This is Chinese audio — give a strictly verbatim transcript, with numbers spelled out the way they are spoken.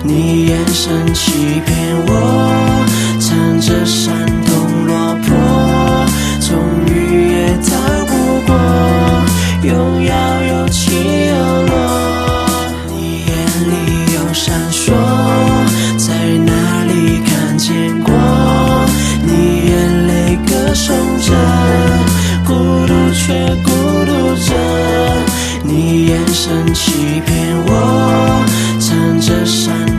你眼神欺骗我，唱着山洞落魄，终于也逃不过，又要有起有落。你眼里有闪烁，在哪里看见过？你眼泪歌颂着，孤独却孤独着。你眼神欺骗我，唱着山